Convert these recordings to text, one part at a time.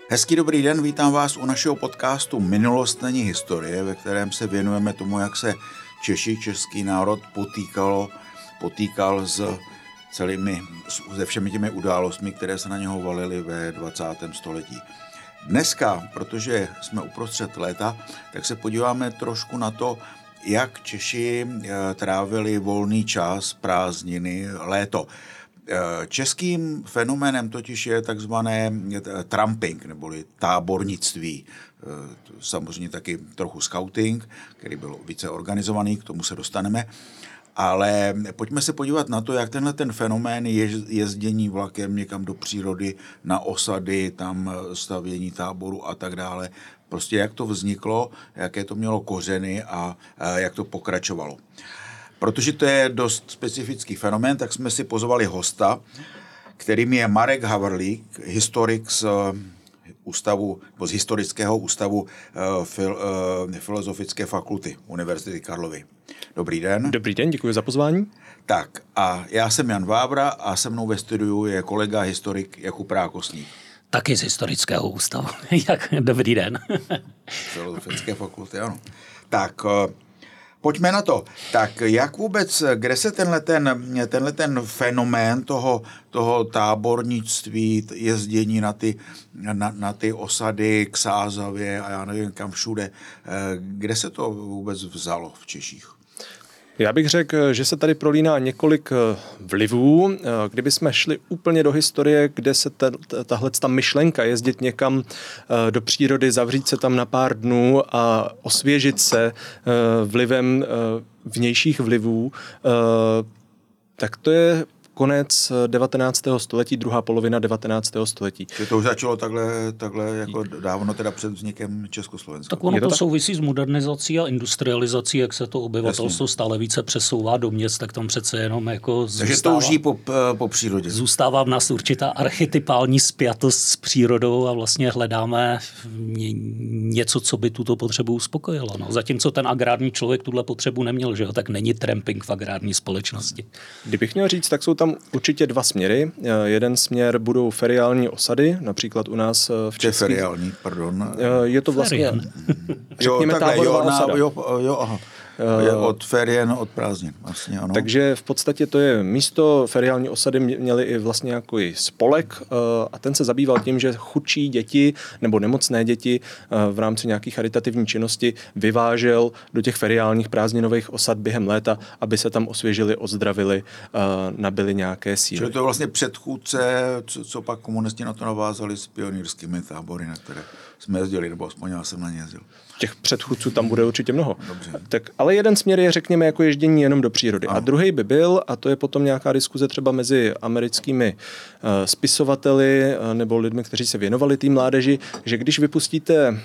Hezký dobrý den, vítám vás u našeho podcastu Minulost není historie, ve kterém se věnujeme tomu, jak se Češi, český národ potýkal se všemi těmi událostmi, které se na něho valily ve 20. století. Dneska, protože jsme uprostřed léta, tak se podíváme trošku na to, jak Češi trávili volný čas, prázdniny, léto. Českým fenoménem totiž je takzvané tramping, neboli tábornictví. Samozřejmě taky trochu scouting, který byl více organizovaný, k tomu se dostaneme. Ale pojďme se podívat na to, jak tenhle ten fenomén jezdění vlakem někam do přírody, na osady, tam stavění táboru a tak dále. Prostě jak to vzniklo, jaké to mělo kořeny a jak to pokračovalo. Protože to je dost specifický fenomén, tak jsme si pozvali hosta, kterým je Marek Havrlík, historik z Historického ústavu Filozofické fakulty Univerzity Karlovy. Dobrý den. Dobrý den, děkuji za pozvání. Tak a já jsem Jan Vávra a se mnou ve studiu je kolega historik Jakub Rákosník. Taky z Historického ústavu. Dobrý den. Filozofické fakulty, ano. Tak pojďme na to. Tak jak vůbec, kde se tenhle ten fenomén toho tábornictví, jezdění na ty osady k Sázavě a já nevím kam všude, kde se to vůbec vzalo v Češích? Já bych řekl, že se tady prolíná několik vlivů. Kdybychom šli úplně do historie, kde se ta myšlenka jezdit někam do přírody, zavřít se tam na pár dnů a osvěžit se vlivem vnějších vlivů, tak to je konec 19. století, druhá polovina 19. století. To už začalo takhle jako dávno teda před vznikem Československa. Tak ono to souvisí s modernizací a industrializací, jak se to obyvatelstvo stále více přesouvá do měst, tak tam přece jenom jako zůstává. Takže touží po přírodě. Zůstává v nás určitá archetypální spjatost s přírodou a vlastně hledáme něco, co by tuto potřebu uspokojilo. No. Zatímco ten agrární člověk tuhle potřebu neměl, že jo, tak není tramping v agrární společnosti. Kdybych měl říct, tak jsou tam určitě dva směry. Jeden směr budou feriální osady, například u nás v Českých. Feriální, pardon. Je to vlastně, řekněme, táborová osada. Aha. Od ferien, od prázdnin. Vlastně, ano. Takže v podstatě to je místo, feriální osady měly i vlastně jako spolek a ten se zabýval tím, že chudší děti nebo nemocné děti v rámci nějakých charitativní činnosti vyvážel do těch feriálních prázdninových osad během léta, aby se tam osvěžili, ozdravili, nabili nějaké síly. Čili to je vlastně předchůdce, co pak komunisti na to navázali s pionýrskými tábory, na které jsme jezdili, nebo aspoň já jsem na ně jezdil. Těch předchůdců tam bude určitě mnoho. Dobře. Tak, ale jeden směr je, řekněme, jako ježdění jenom do přírody. A druhý by byl, a to je potom nějaká diskuze třeba mezi americkými spisovateli nebo lidmi, kteří se věnovali té mládeži, že když vypustíte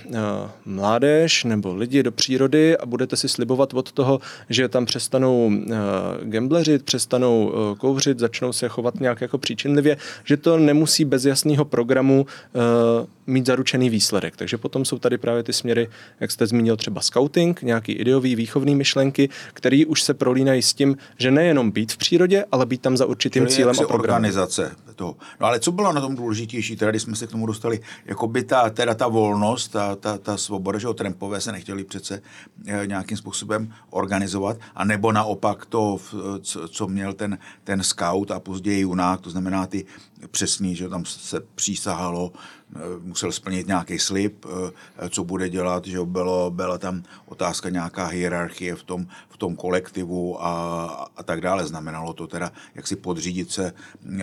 mládež nebo lidi do přírody a budete si slibovat od toho, že tam přestanou gambleřit, přestanou kouřit, začnou se chovat nějak jako příčinlivě, že to nemusí bez jasného programu mít zaručený výsledek. Takže potom jsou tady právě ty směry, jak jste zmínil, třeba scouting, nějaký ideový, výchovný myšlenky, který už se prolínají s tím, že nejenom být v přírodě, ale být tam za určitým cílem a programem. Organizace toho. No ale co bylo na tom důležitější, teda když jsme se k tomu dostali, jako by ta volnost, ta svoboda, že trampové se nechtěli přece nějakým způsobem organizovat, a nebo naopak to, co měl ten scout a později junák, to znamená ty přesný, že tam se přísahalo, musel splnit nějaký slib, co bude dělat, že byla tam otázka nějaká hierarchie v tom kolektivu a tak dále. Znamenalo to teda, jak si podřídit se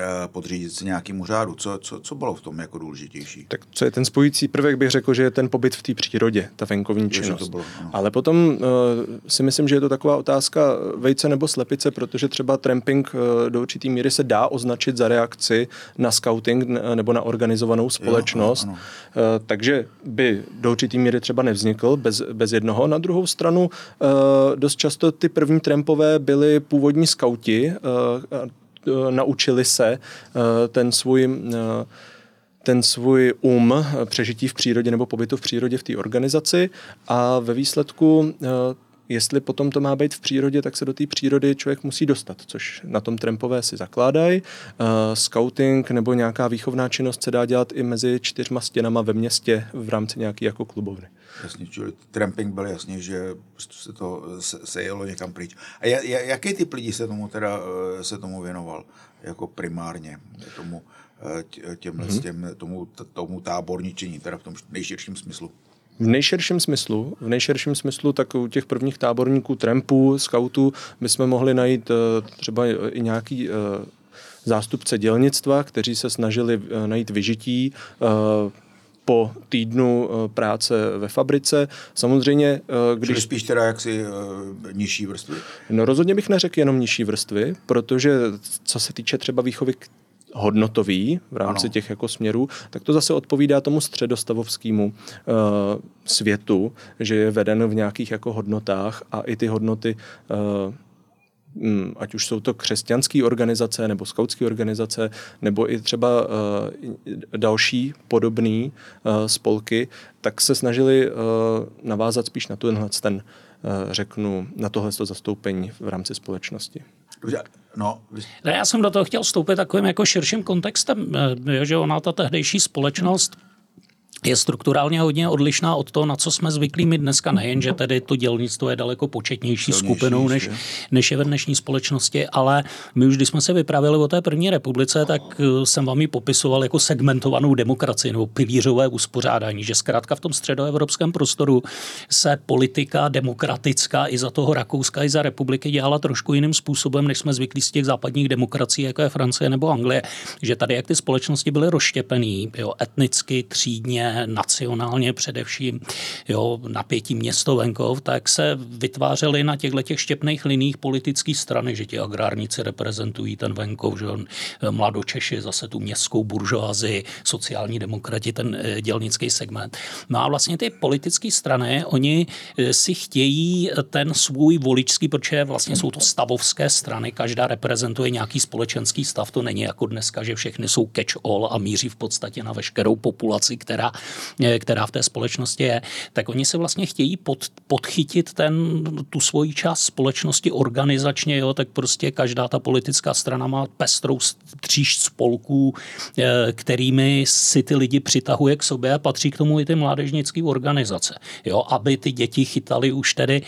nějakému řádu. Co bylo v tom jako důležitější? Tak co je ten spojící prvek, bych řekl, že je ten pobyt v té přírodě, ta venkovní činnost. To bylo, ale potom si myslím, že je to taková otázka vejce nebo slepice, protože třeba tramping do určitý míry se dá označit za reakci na scouting nebo na organizovanou společnost. Jo, ano. Takže by do určitý míry třeba nevznikl bez jednoho. Na druhou stranu dost často ty první trampové byli původní skauti, naučili se ten svůj přežití v přírodě nebo pobytu v přírodě v té organizaci a ve výsledku jestli potom to má být v přírodě, tak se do té přírody člověk musí dostat, což na tom trampové si zakládají. Scouting nebo nějaká výchovná činnost se dá dělat i mezi 4 stěnama ve městě v rámci nějaký jako klubovny. Jasně, čili tramping byl jasně, že se jelo někam pryč. A jaký typ lidí se tomu věnoval jako primárně tomu táborničení, teda v tom nejširším smyslu? V nejširším smyslu, tak u těch prvních táborníků, trampů, skautů, bychom mohli najít třeba i nějaký zástupce dělnictva, kteří se snažili najít vyžití po týdnu práce ve fabrice. Samozřejmě, Čili spíš teda jaksi nižší vrstvy? No rozhodně bych neřekl jenom nižší vrstvy, protože co se týče třeba výchovy hodnotový v rámci těch jako směrů, tak to zase odpovídá tomu středostavovskému světu, že je veden v nějakých jako hodnotách a i ty hodnoty ať už jsou to křesťanské organizace nebo skautské organizace, nebo i třeba další podobné spolky, tak se snažili navázat spíš na na tohle zastoupení v rámci společnosti. Já jsem do toho chtěl vstoupit takovým jako širším kontextem, že ona ta tehdejší společnost je strukturálně hodně odlišná od toho, na co jsme zvyklí my dneska. Nejen, že tedy to dělnictvo je daleko početnější skupinou, než je ve dnešní společnosti, ale my už, když jsme se vypravili o té první republice, tak jsem vám ji popisoval jako segmentovanou demokracii nebo pilířové uspořádání, že zkrátka v tom středoevropském prostoru se politika demokratická i za toho Rakouska, i za republiky dělala trošku jiným způsobem, než jsme zvyklí z těch západních demokracií, jako je Francie nebo Anglie, že tady jak ty společnosti byly rozštěpený, etnicky, třídně, nacionálně především, napětí město venkov, tak se vytvářely na těchto štěpných liních politické strany, že ti agrárníci reprezentují ten venkov, že mladočeši zase tu městskou buržoazii, sociální demokrati, ten dělnický segment. No a vlastně ty politické strany, oni si chtějí ten svůj voličský, protože vlastně jsou to stavovské strany, každá reprezentuje nějaký společenský stav, to není jako dneska, že všechny jsou catch-all a míří v podstatě na veškerou populaci, která v té společnosti je, tak oni se vlastně chtějí podchytit tu svoji část společnosti organizačně, tak prostě každá ta politická strana má pestrou tříšť spolků, kterými si ty lidi přitahuje k sobě a patří k tomu i ty mládežnické organizace. Aby ty děti chytali už tedy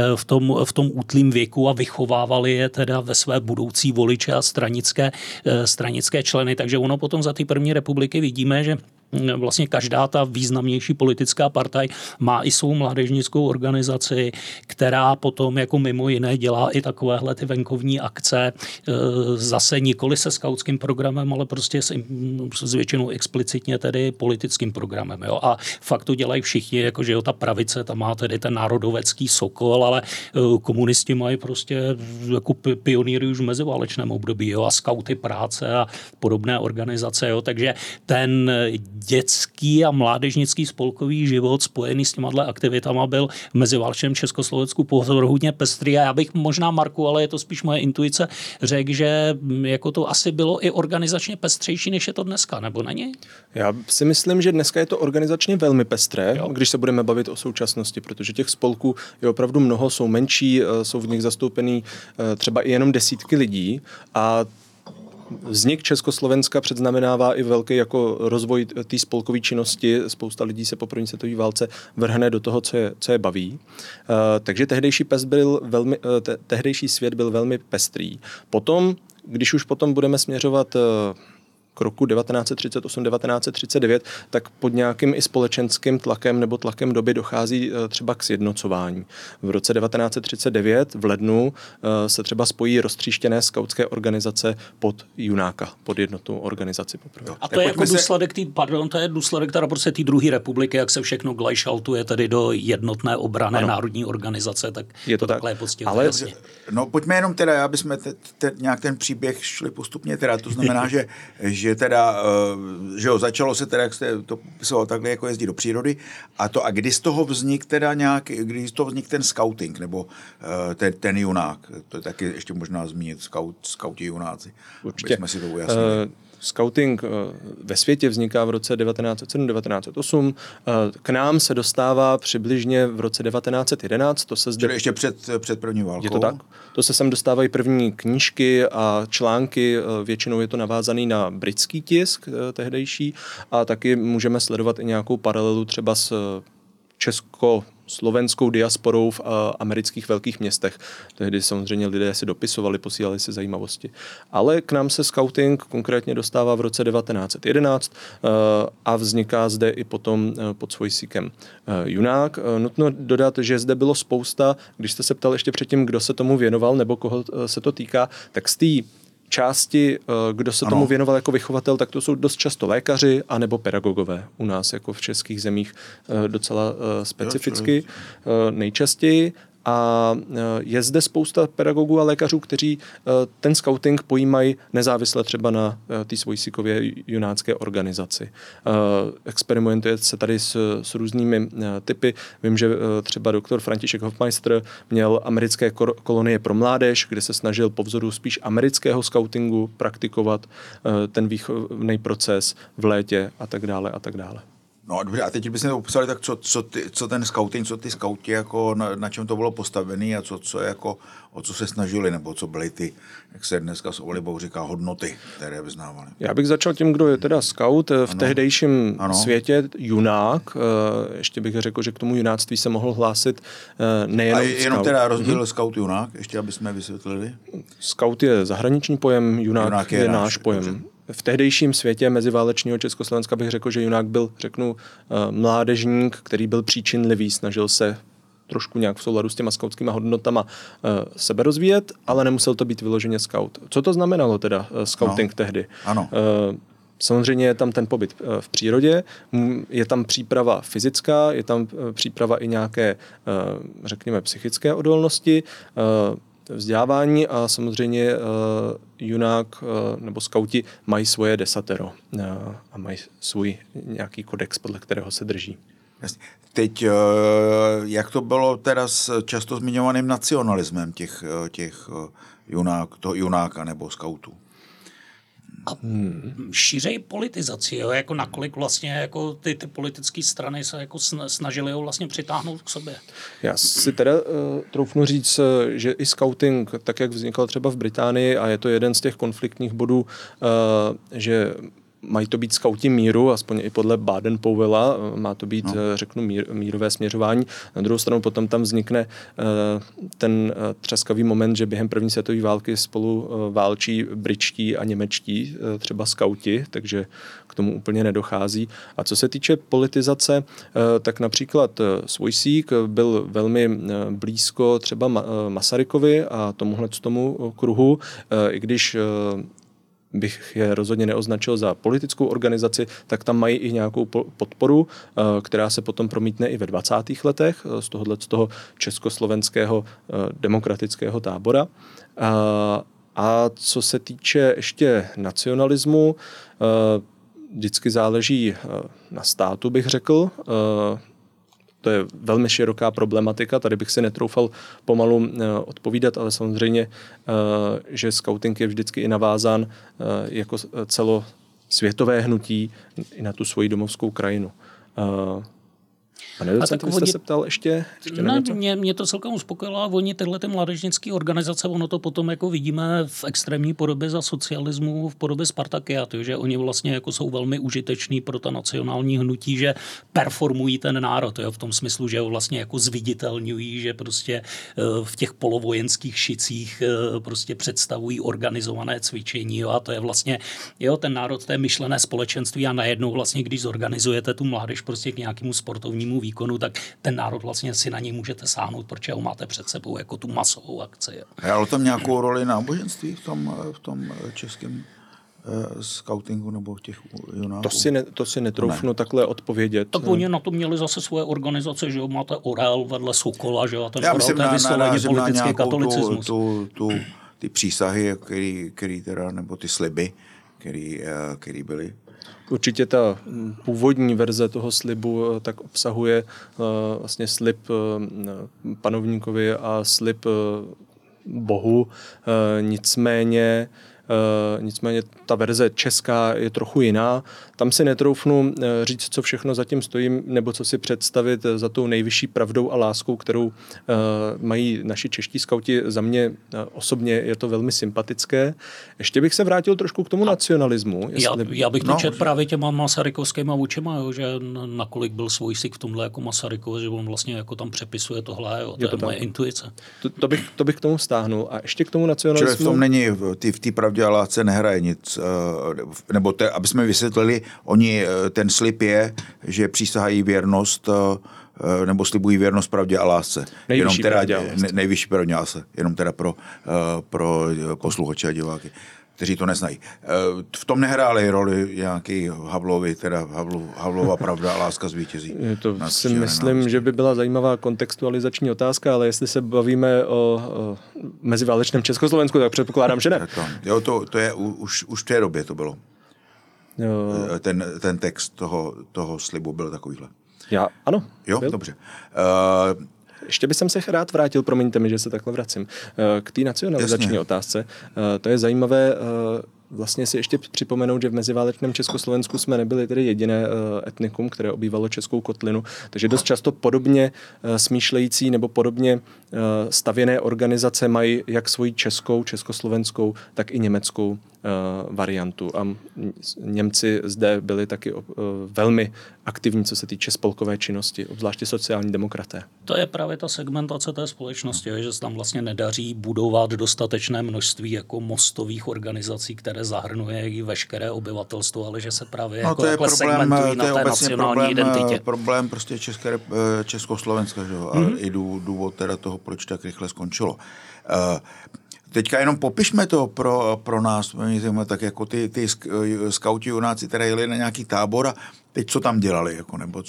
v tom útlým věku a vychovávali je teda ve své budoucí voliče a stranické členy. Takže ono potom za ty první republiky vidíme, že vlastně každá ta významnější politická partaj má i svou mládežnickou organizaci, která potom jako mimo jiné dělá i takovéhle ty venkovní akce, zase nikoli se skautským programem, ale prostě s většinou explicitně tedy politickým programem. A fakt to dělají všichni, jakože ta pravice, tam má tedy ten národovecký Sokol, ale komunisti mají prostě jako pionýry už v meziválečném období, a skauty práce a podobné organizace, takže ten dětský a mládežnický spolkový život spojený s těma aktivitama byl v meziválečném Československu pozoruhodně pestrý a já bych možná, Marku, ale je to spíš moje intuice, řekl, že jako to asi bylo i organizačně pestřejší, než je to dneska, nebo není? Já si myslím, že dneska je to organizačně velmi pestré, když se budeme bavit o současnosti, protože těch spolků je opravdu mnoho, jsou menší, jsou v nich zastoupený třeba i jenom desítky lidí a vznik Československa předznamenává i velký jako rozvoj té spolkové činnosti. Spousta lidí se po první světové válce vrhne do toho, co je baví. Takže tehdejší svět byl velmi pestrý. Potom, když už potom budeme směřovat k roku 1938-1939, tak pod nějakým i společenským tlakem nebo tlakem doby dochází třeba k sjednocování. V roce 1939 v lednu se třeba spojí roztříštěné skautské organizace pod Junáka, pod jednotnou organizaci poprvé. A to je jako důsledek teda prostě té druhé republiky, jak se všechno glajšaltuje tedy do jednotné obrané národní organizace, tak je to takhle je poctivě. Ale pojďme jenom teda, aby jsme nějak ten příběh šli postupně teda, to znamená, že teda, že začalo se teda, jak jste to popisoval, takhle jako jezdit do přírody a kdy z toho vznik teda kdy z toho vznik ten scouting, nebo ten junák, to je taky ještě možná zmínit, skauti junáci, určitě. aby jsme si to ujasnili. Scouting ve světě vzniká v roce 1907-1908. K nám se dostává přibližně v roce 1911. To se zde... Čili ještě před první válkou. Je to tak? To se sem dostávají první knížky a články. Většinou je to navázaný na britský tisk tehdejší a taky můžeme sledovat i nějakou paralelu třeba s československou diasporou v amerických velkých městech. Tehdy samozřejmě lidé si dopisovali, posílali si zajímavosti. Ale k nám se scouting konkrétně dostává v roce 1911 a vzniká zde i potom pod svojsíkem Junák. Nutno dodat, že zde bylo spousta, když jste se ptal ještě předtím, kdo se tomu věnoval nebo koho se to týká, tak z té části, kdo se tomu věnoval jako vychovatel, tak to jsou dost často lékaři anebo pedagogové. U nás jako v českých zemích docela specificky nejčastěji. A je zde spousta pedagogů a lékařů, kteří ten scouting pojímají nezávisle třeba na té svojsíkově junácké organizaci. Experimentuje se tady s různými typy. Vím, že třeba doktor František Hofmeister měl americké kolonie pro mládež, kde se snažil po vzoru spíš amerického scoutingu praktikovat ten výchovný proces v létě a tak dále a tak dále. No dobře, a teď bychom to popsali, tak co ten scouting, co ty skauti, jako na čem to bylo postavené a co jako, o co se snažili, nebo co byly ty, jak se dneska s oblibou říká, hodnoty, které vyznávali. Já bych začal tím, kdo je teda skaut v tehdejším světě, junák. Ještě bych řekl, že k tomu junáctví se mohl hlásit nejenom scout. A jenom teda rozdíl scout junák, ještě aby jsme vysvětlili. Scout je zahraniční pojem, junák je náš pojem. Dobře. V tehdejším světě meziválečního Československa bych řekl, že junák byl, mládežník, který byl příčinlivý, snažil se trošku nějak v souladu s těma skautskýma hodnotama sebe rozvíjet, ale nemusel to být vyloženě scout. Co to znamenalo teda scouting tehdy? Ano. Samozřejmě je tam ten pobyt v přírodě, je tam příprava fyzická, je tam příprava i nějaké, řekněme, psychické odolnosti, vzdělávání a samozřejmě junák nebo skauti mají svoje desatero a mají svůj nějaký kodex, podle kterého se drží. Jasně. Teď, jak to bylo teda s často zmiňovaným nacionalismem těch junáka nebo skautů? A šířej politizaci, jo? Jako nakolik vlastně jako ty politické strany se jako snažily ho vlastně přitáhnout k sobě. Já si teda troufnu říct, že i scouting, tak jak vznikal třeba v Británii, a je to jeden z těch konfliktních bodů, že mají to být skauti míru, aspoň i podle Baden-Powella, má to být, řeknu, mírové směřování. Na druhou stranu potom tam vznikne ten třaskavý moment, že během první světové války spolu válčí britští a němečtí třeba skauti, takže k tomu úplně nedochází. A co se týče politizace, tak například Svojsík byl velmi blízko třeba Masarykovi a tomu kruhu, i když bych je rozhodně neoznačil za politickou organizaci, tak tam mají i nějakou podporu, která se potom promítne i ve 20. letech z toho československého demokratického tábora. A co se týče ještě nacionalismu, vždycky záleží na státu, bych řekl. To je velmi široká problematika, tady bych si netroufal pomalu odpovídat, ale samozřejmě, že scouting je vždycky i navázán jako celosvětové hnutí i na tu svoji domovskou krajinu. Pane docent, vy jste se ptal ještě na něco? Mě to celkem uspokojilo a oni tyhle ty mládežnické organizace, ono to potom jako vidíme v extrémní podobě za socialismu, v podobě Spartakiátu, že oni vlastně jako jsou velmi užiteční pro ta nacionální hnutí, že performují ten národ, jo, v tom smyslu, že ho vlastně jako zviditelňují, že prostě v těch polovojenských šicích prostě představují organizované cvičení, jo, a to je vlastně, jo, ten národ, to je myšlené společenství a najednou vlastně, když zorganizujete tu mládež prostě k nějakému sportovnímu výkonu, tak ten národ vlastně si na něj můžete sáhnout, protože ho máte před sebou jako tu masovou akci. Ale tam nějakou roli náboženství v tom českém skautingu nebo těch junáků? To si netroufnu takhle odpovědět. Tak oni na to měli zase svoje organizace, že jo, máte Orel vedle Sokola, že jo, a ten já Orel, to je vysloveně politický katolicismus. Ty přísahy, který teda, nebo ty sliby, který byly. Určitě ta původní verze toho slibu tak obsahuje vlastně slib panovníkovi a slib Bohu. Nicméně nicméně ta verze česká je trochu jiná. Tam si netroufnu říct, co všechno zatím stojí, nebo co si představit za tou nejvyšší pravdou a láskou, kterou mají naši čeští skauti. Za mě osobně je to velmi sympatické. Ještě bych se vrátil trošku k tomu nacionalismu. Já bych to četl právě těma masarykovskýma očima, jo, že nakolik byl svojsik v tomhle jako Masarykov, že on vlastně jako tam přepisuje tohle, jo, to je moje intuice. To bych k tomu stáhnul. A ještě k tomu nacionalismu. Čili v tom není, v té pravdě a lásce nehraje nic. Nebo aby jsme vysvětlili, oni, ten slib je, že přísahají věrnost nebo slibují věrnost pravdě a lásce. Nejvyšší pravdě a lásce. Nejvyšší pravdě a lásce. Jenom teda pro posluchače a diváky, kteří to neznají. V tom nehrály roli nějaký Havlova pravda a láska zvítězí. To si myslím, že by byla zajímavá kontextualizační otázka, ale jestli se bavíme o meziválečném Československu, tak předpokládám, že ne. To je už v té době to bylo. Ten text toho slibu byl takovýhle. Ano. Jo, byl. Dobře. Ještě bych se rád vrátil, promiňte mi, že se takhle vracím, k té nacionalizační otázce. To je zajímavé vlastně si ještě připomenout, že v meziválečném Československu jsme nebyli tedy jediné etnikum, které obývalo Českou kotlinu, takže dost často podobně smýšlející nebo podobně stavěné organizace mají jak svoji československou, tak i německou variantu. A Němci zde byli taky velmi aktivní, co se týče spolkové činnosti, obzvláště sociální demokraté. To je právě ta segmentace té společnosti, že se tam vlastně nedaří budovat dostatečné množství jako mostových organizací, které zahrnuje i veškeré obyvatelstvo, ale že se právě jako segmentují na té nacionální identitě. Problém prostě Československa, že? A i důvod teda toho, proč tak rychle skončilo. Teďka jenom popišme to pro nás, tak jako ty skauti junáci, které jeli na nějaký tábor a teď co tam dělali, jako, nebo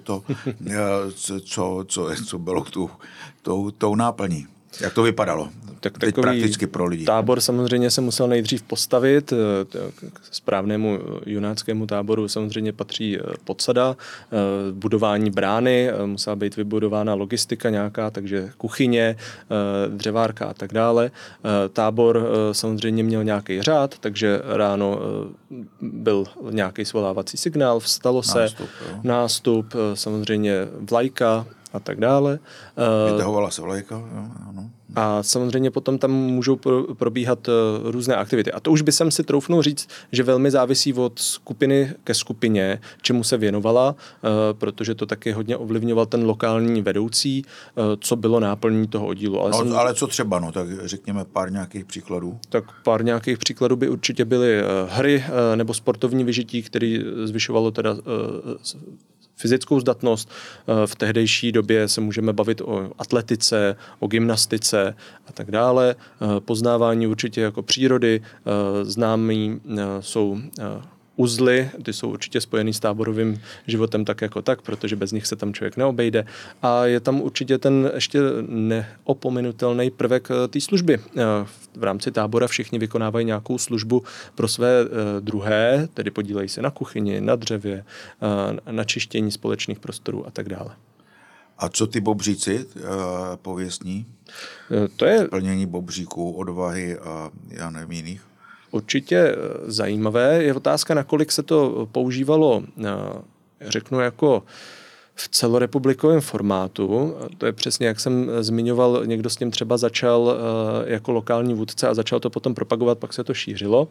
co bylo tou náplní. Jak to vypadalo? Tak teď prakticky pro lidi. Tábor samozřejmě se musel nejdřív postavit. K správnému junáckému táboru samozřejmě patří podsada, budování brány, musela být vybudována logistika nějaká, takže kuchyně, dřevárka a tak dále. Tábor samozřejmě měl nějaký řád, takže ráno byl nějaký svolávací signál, vstalo se, nástup, samozřejmě vlajka a tak dále. Vytahovala se vlajka, ano. A samozřejmě potom tam můžou probíhat různé aktivity. A to už by jsem si troufnul říct, že velmi závisí od skupiny ke skupině, čemu se věnovala, protože to taky hodně ovlivňoval ten lokální vedoucí, co bylo náplní toho oddílu. Ale co třeba, tak řekněme pár nějakých příkladů. Tak pár nějakých příkladů by určitě byly hry nebo sportovní vyžití, který zvyšovalo teda fyzickou zdatnost. V tehdejší době se můžeme bavit o atletice, o gymnastice a tak dále. Poznávání určitě jako přírody. Známí jsou uzly, ty jsou určitě spojený s táborovým životem tak jako tak, protože bez nich se tam člověk neobejde. A je tam určitě ten ještě neopominutelný prvek té služby. V rámci tábora všichni vykonávají nějakou službu pro své druhé, tedy podílejí se na kuchyni, na dřevě, na čištění společných prostorů a tak dále. A co ty bobříci pověstní? To je plnění bobříků, odvahy a já nevím jiných. Určitě zajímavé. Je otázka, nakolik se to používalo, řeknu, jako v celorepublikovém formátu. To je přesně, jak jsem zmiňoval, někdo s tím třeba začal jako lokální vůdce a začal to potom propagovat, pak se to šířilo.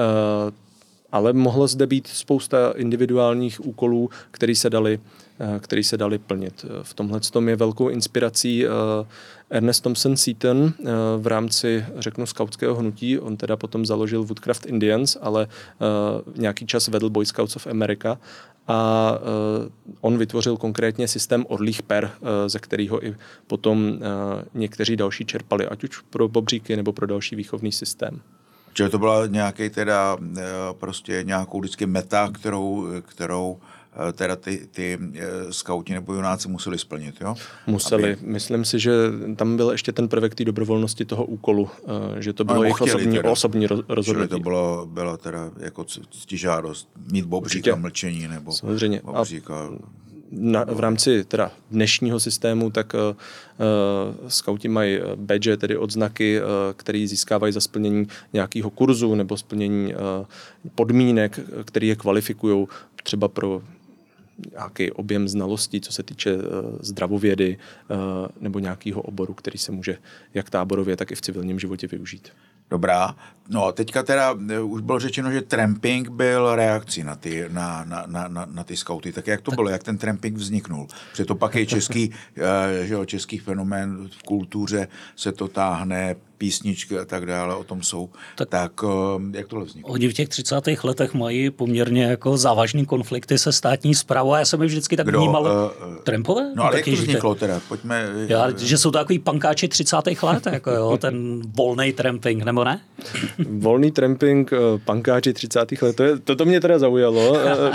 Ale mohlo zde být spousta individuálních úkolů, které se daly plnit. V tomhle tom je velkou inspirací Ernest Thompson Seton v rámci, řeknu, skautského hnutí. On teda potom založil Woodcraft Indians, ale nějaký čas vedl Boy Scouts of America a on vytvořil konkrétně systém orlích per, ze kterého i potom někteří další čerpali, ať už pro bobříky nebo pro další výchovný systém. Čili to byla nějaký teda prostě nějakou vždycky meta, kterou teda ty skauti nebo junáci museli splnit, jo? Museli. Myslím si, že tam byl ještě ten prvek té dobrovolnosti toho úkolu, že to bylo jejich osobní rozhodnutí. Čili to bylo teda jako ctižádost mít bobřík a mlčení nebo samozřejmě. bobřík a v rámci teda dnešního systému, tak skauti mají badge, tedy odznaky, které získávají za splnění nějakého kurzu nebo splnění podmínek, které je kvalifikují třeba pro nějaký objem znalostí, co se týče zdravovědy nebo nějakého oboru, který se může jak táborově, tak i v civilním životě využít. Dobrá. No a teďka teda už bylo řečeno, že tramping byl reakcí na ty skauty. Tak jak to bylo? Jak ten tramping vzniknul? Protože to pak je český fenomén v kultuře, se to táhne, písničky a tak dále, o tom jsou. Tak jak tohle vzniklo? Oni v těch 30. letech mají poměrně jako závažný konflikty se státní správou a já jsem je vždycky tak vnímal. Trampové? No ale jak to vzniklo teda? Pojďme. Že jsou to takový pankáči 30. let, jako jo, ten volný tramping, nebo ne? Volný tramping, pankáči 30. let, to mě teda zaujalo.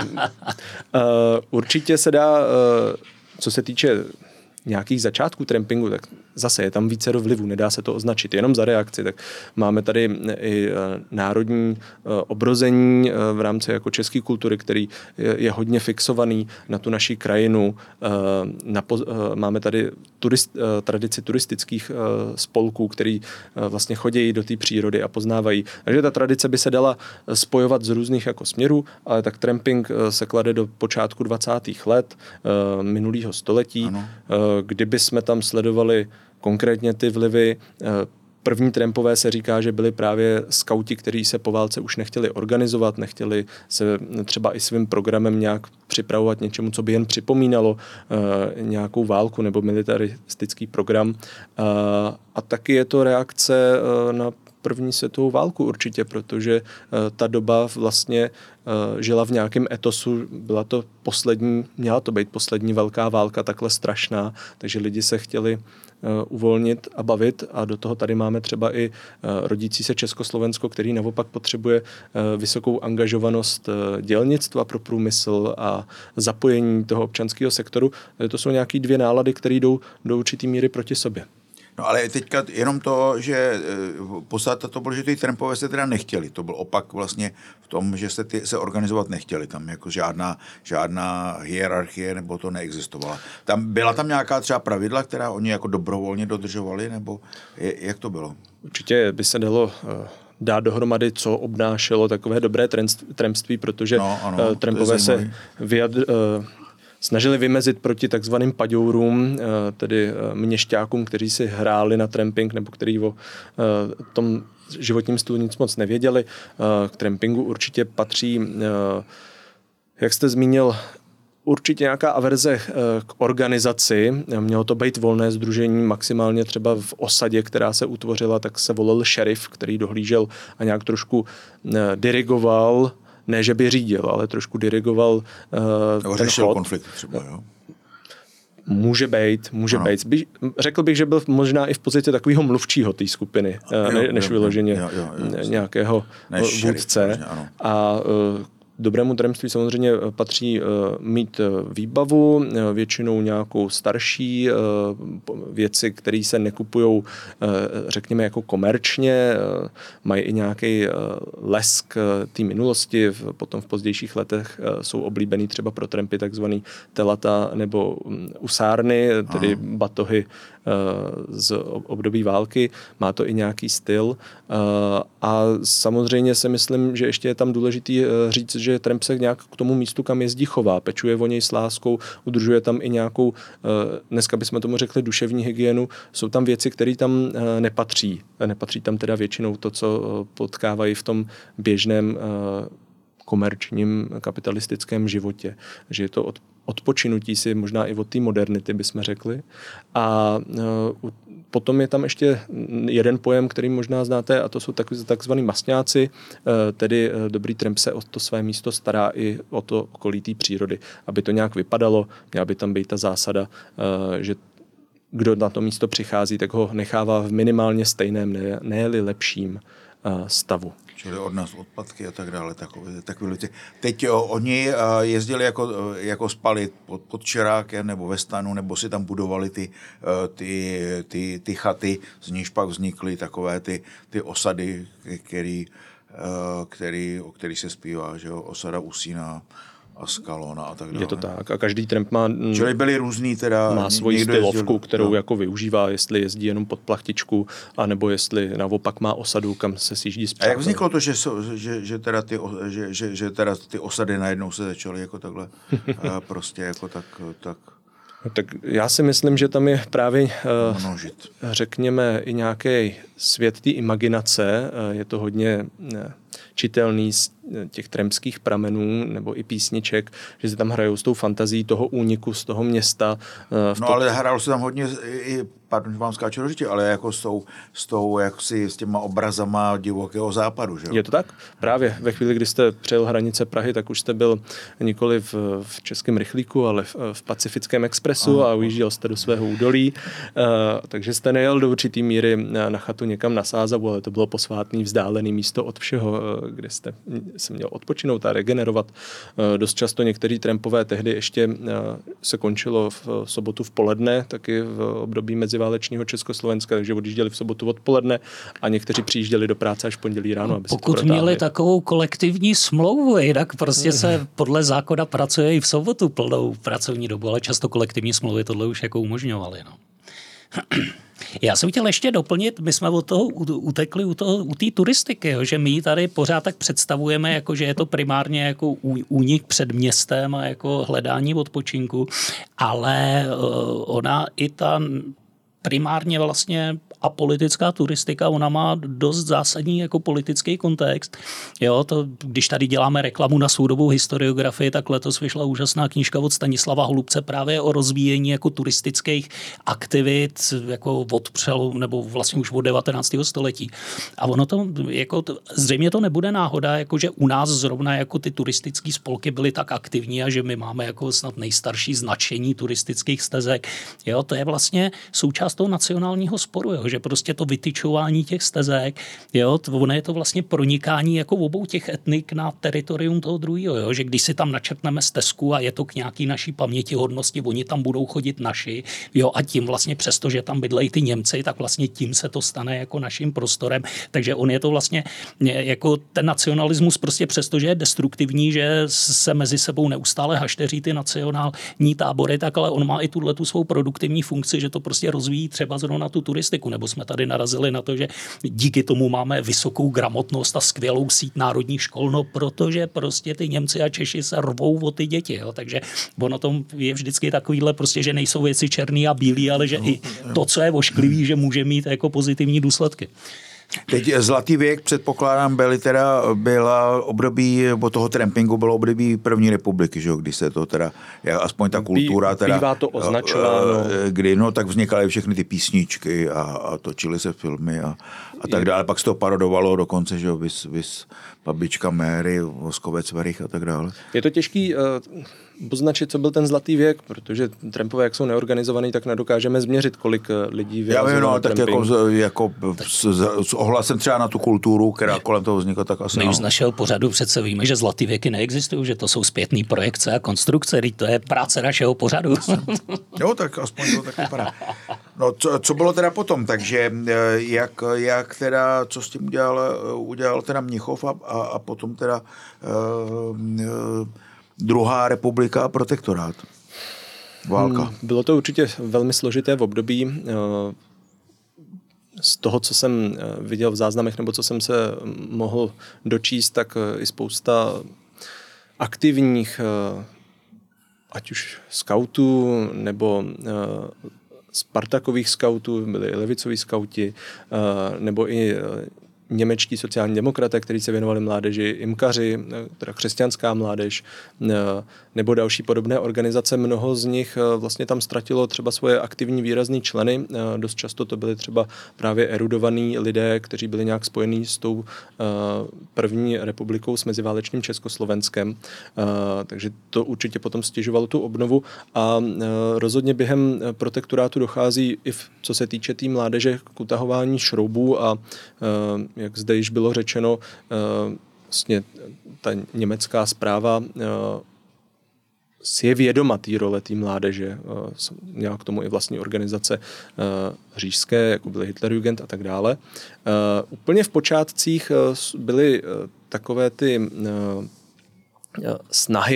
Určitě se dá, co se týče nějakých začátků trampingu, tak zase je tam více vlivů, nedá se to označit jenom za reakci, tak máme tady i národní obrození v rámci jako české kultury, který je hodně fixovaný na tu naší krajinu. Máme tady tradici turistických spolků, který vlastně chodí do té přírody a poznávají. Takže ta tradice by se dala spojovat z různých jako směrů, ale tak tramping se klade do počátku 20. let minulého století. Ano. Kdyby jsme tam sledovali konkrétně ty vlivy, první trampové se říká, že byli právě skauti, kteří se po válce už nechtěli organizovat, nechtěli se třeba i svým programem nějak připravovat něčemu, co by jen připomínalo nějakou válku nebo militaristický program. A taky je to reakce na první světovou válku určitě, protože ta doba vlastně žila v nějakém etosu, měla to být poslední velká válka, takhle strašná, takže lidi se chtěli uvolnit a bavit a do toho tady máme třeba i rodící se Československo, který naopak potřebuje vysokou angažovanost dělnictva pro průmysl a zapojení toho občanského sektoru. To jsou nějaké dvě nálady, které jdou do určitý míry proti sobě. No ale teďka jenom to, že podstata to bylo, že ty trampové se teda nechtěli. To byl opak vlastně v tom, že se organizovat nechtěli. Tam jako žádná hierarchie nebo to neexistovala. Byla tam nějaká třeba pravidla, která oni jako dobrovolně dodržovali, nebo jak to bylo? Určitě by se dalo dát dohromady, co obnášelo takové dobré trampství, protože trampové se snažili vymezit proti takzvaným paďourům, tedy měšťákům, kteří si hráli na tramping nebo kteří o tom životním stylu nic moc nevěděli. K trampingu určitě patří, jak jste zmínil, určitě nějaká averze k organizaci. Mělo to být volné sdružení, maximálně třeba v osadě, která se utvořila, tak se volil šerif, který dohlížel a nějak trošku dirigoval, ne, že by řídil, ale trošku dirigoval ten chod. Konflikt třeba, jo? Může být. Řekl bych, že byl možná i v pozici takového mluvčího té skupiny, než vyloženě nějakého vůdce. A dobrému trampství samozřejmě patří mít výbavu, většinou nějakou starší věci, které se nekupujou, řekněme, jako komerčně, mají i nějaký lesk té minulosti, potom v pozdějších letech jsou oblíbený třeba pro trampy takzvaný telata nebo usárny, tedy batohy z období války, má to i nějaký styl a samozřejmě si myslím, že ještě je tam důležitý říct, že tramp se nějak k tomu místu, kam jezdí, chová, pečuje o něj s láskou, udržuje tam i nějakou, dneska bychom tomu řekli duševní hygienu, jsou tam věci, které tam nepatří. Nepatří tam teda většinou to, co potkávají v tom běžném komerčním kapitalistickém životě. Že je to odpočinutí si možná i od té modernity, bychom řekli. A potom je tam ještě jeden pojem, který možná znáte, a to jsou takzvaný masňáci, tedy dobrý tramp se o to své místo stará i o to okolí té přírody. Aby to nějak vypadalo, měla by tam být ta zásada, že kdo na to místo přichází, tak ho nechává v minimálně stejném, ne-li lepším stavu. Čili od nás odpadky a tak dále. Takové věci. Teď oni jezdili jako spali pod čerákem nebo ve stanu, nebo si tam budovali ty chaty, z níž pak vznikly takové ty osady, o který se zpívá, že jo? Osada Usína, Ascalon a tak dále. Je to tak. A každý tramp má... Čili byli různý teda... Má svoji stylovku, kterou jako využívá, jestli jezdí jenom pod plachtičku, anebo jestli naopak má osadu, kam se sjíždí z přáteli. A jak vzniklo to, že teda ty osady najednou se začaly jako takhle prostě jako tak... Tak já si myslím, že tam je právě, množit. řekněme, i nějaký svět té imaginace. Je to hodně čitelný z těch trampských pramenů nebo i písniček, že se tam hrajou s tou fantazí toho úniku z toho města. Ale hrál se tam hodně i, pardon, vám skáču do řeči, ale jako s těma obrazama divokého západu, že jo? Je to tak? Právě ve chvíli, kdy jste přejel hranice Prahy, tak už jste byl nikoli v českém rychlíku, ale v Pacifickém expresu a ujížděl jste do svého údolí. Takže jste nejel do určitý míry na chatu někam na Sázavu, ale to bylo posvátný, vzdálený místo od všeho, kde jste se měl odpočinout a regenerovat. Dost často některý trampové tehdy ještě se končilo v sobotu v poledne, taky v období meziválečního Československa, takže odjížděli v sobotu odpoledne a někteří přijížděli do práce až v pondělí ráno, aby pokud měli takovou kolektivní smlouvu, jinak prostě se podle zákona pracuje i v sobotu plnou pracovní dobu, ale často kolektivní smlouvy tohle už jako umožňovaly. No. Já jsem chtěl ještě doplnit, my jsme od toho utekli u té turistiky, jo, že my ji tady pořád tak představujeme, jako že je to primárně jako únik před městem a jako hledání odpočinku, ale ona i ta primárně vlastně apolitická turistika, ona má dost zásadní jako politický kontext. Jo, to, když tady děláme reklamu na soudobou historiografii, tak letos vyšla úžasná knížka od Stanislava Holubce právě o rozvíjení jako turistických aktivit jako od přelomu, nebo vlastně už od 19. století. A ono to, jako zřejmě to nebude náhoda, jako že u nás zrovna jako ty turistické spolky byly tak aktivní a že my máme jako snad nejstarší značení turistických stezek. Jo, to je vlastně součást toho nacionálního sporu, jo, že prostě to vytyčování těch stezek, jo, ono je to vlastně pronikání jako obou těch etnik na teritorium toho druhého, jo, že když si tam načrtneme stezku a je to k nějaký naší pamětihodnosti, oni tam budou chodit naši, jo, a tím vlastně přesto, že tam bydlejí ty Němci, tak vlastně tím se to stane jako naším prostorem, takže on je to vlastně jako ten nacionalismus prostě přesto, že je destruktivní, že se mezi sebou neustále hašteří ty nacionální tábory, tak ale on má i tu svou produktivní funkci, že to prostě rozvíjí třeba zrovna tu turistiku, nebo jsme tady narazili na to, že díky tomu máme vysokou gramotnost a skvělou síť národních škol, no protože prostě ty Němci a Češi se rvou o ty děti, jo, takže ono to je vždycky takovýhle prostě, že nejsou věci černý a bílý, ale že i to, co je ošklivý, že může mít jako pozitivní důsledky. Teď zlatý věk, předpokládám, byla období, od toho trampingu bylo období první republiky, že jo, kdy se to teda, aspoň ta kultura teda... Bývá to označováno. Kdy, no, tak vznikaly všechny ty písničky a točily se filmy a tak dále. Pak se to parodovalo dokonce, že jo, vys Babička Mary, Voskovec Verich a tak dále. Je to těžký označit, co byl ten zlatý věk, protože trampové, jak jsou neorganizovaný, tak nedokážeme změřit, kolik lidí vyrazilo. Já vím, no, tak jako s ohlasem třeba na tu kulturu, která kolem toho vznikla, tak asi. My už z našeho pořadu přece víme, že zlatý věky neexistují, že to jsou zpětný projekce a konstrukce, to je práce našeho pořadu. Jo, tak aspoň to tak vypadá. No, co bylo teda potom? Takže jak teda, co s tím udělal teda Mnichov a potom teda druhá republika a protektorát. Válka. Bylo to určitě velmi složité v období. Z toho, co jsem viděl v záznamech, nebo co jsem se mohl dočíst, tak i spousta aktivních, ať už skautů, nebo Spartakových skautů, byli i levicoví skauti, nebo i němečtí sociální demokraté, kteří se věnovali mládeži, imkaři, teda křesťanská mládež, nebo další podobné organizace. Mnoho z nich vlastně tam ztratilo třeba svoje aktivní výrazný členy. Dost často to byly třeba právě erudovaní lidé, kteří byli nějak spojení s tou první republikou, s meziválečným Československem. Takže to určitě potom stěžovalo tu obnovu a rozhodně během protektorátu dochází i co se týče té mládeže k utahování šroubů a jak zde již bylo řečeno, vlastně ta německá správa si je vědoma té role té mládeže. Měla k tomu i vlastní organizace říšské, jako byly Hitlerjugend a tak dále. Úplně v počátcích byly takové ty snahy